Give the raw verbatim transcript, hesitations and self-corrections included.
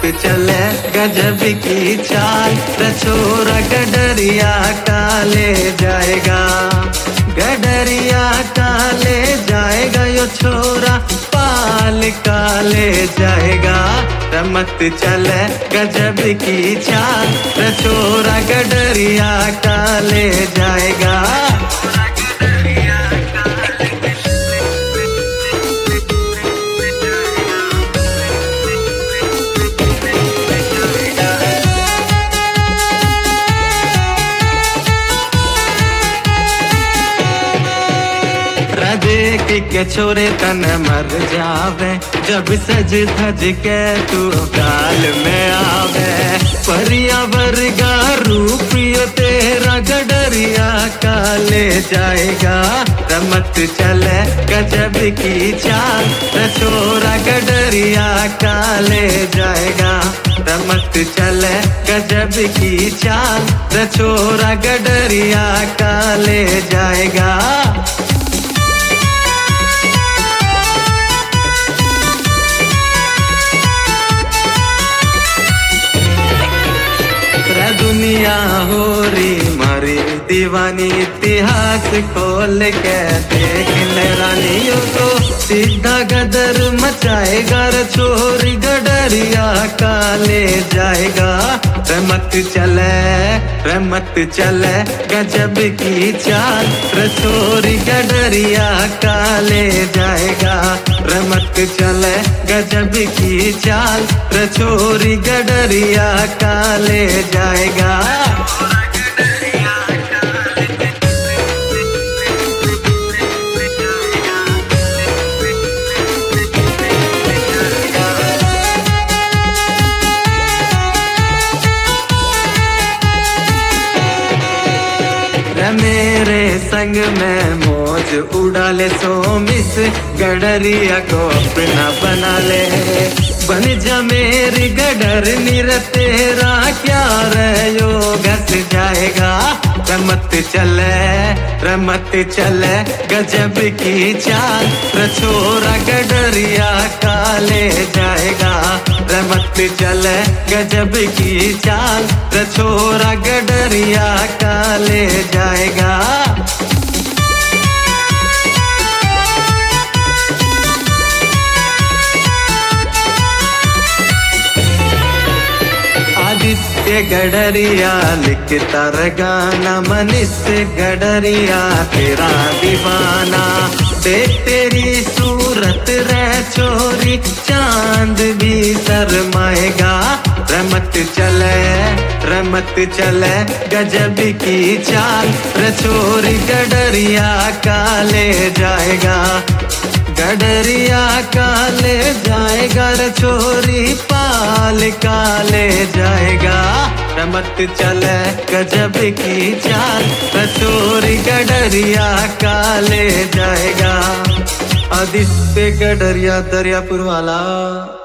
चले गजब की चाल, छोरा गडरिया का ले जाएगा, गडरिया का ले जाएगा, यो छोरा पाल का ले जाएगा। रमत चले गजब की चाल, छोरा गडरिया का ले जाएगा। देख के छोरे तन मर जावे, जब सज धज के तू काल में आवे। परिया वर्गा रूपियो तेरा गडरिया का ले जाएगा। रमत चले गजब की चाल, छोरा गडरिया का ले जाएगा। रमत चले गजब की चाल, छोरा गडरिया का ले जाएगा। दुनिया हो रही मारी दीवानी, इतिहास खोल के देख ले रानियों को, सीधा गदर मचाएगा, छोरी गडरिया का ले जाएगा। रमत चले रमत चले गजब की चाल, छोरी गडरिया का ले जाएगा। रमत चले गजब की चाल, छोरी गडरिया का ले जाएगा। मेरे संग में मौज उड़ा ले, सो मिस गडरिया को अपना बना ले। बन जा मेरी गडर निर, तेरा क्या रहो घस जाएगा। रमत चले रमत चले गजब की चाल, छोरा गडरिया का ले जाएगा। रमत चले गजब की चाल, छोरा गडरिया का ले जाएगा। आदित्य गडरिया लिखता गाना, मनीष गडरिया तेरा दीवाना। देख तेरी सूरत रे छोरी, चांद भी शर्माएगा। रमत चले रमत चले गजब की चाल, छोरी गडरिया का ले जाएगा। गडरिया का ले जाएगा, छोरी पाल का ले जाएगा। रमत चले गजब की चाल, छोरी गडरिया का ले जाएगा। आदित्य गडरिया दरियापुर वाला।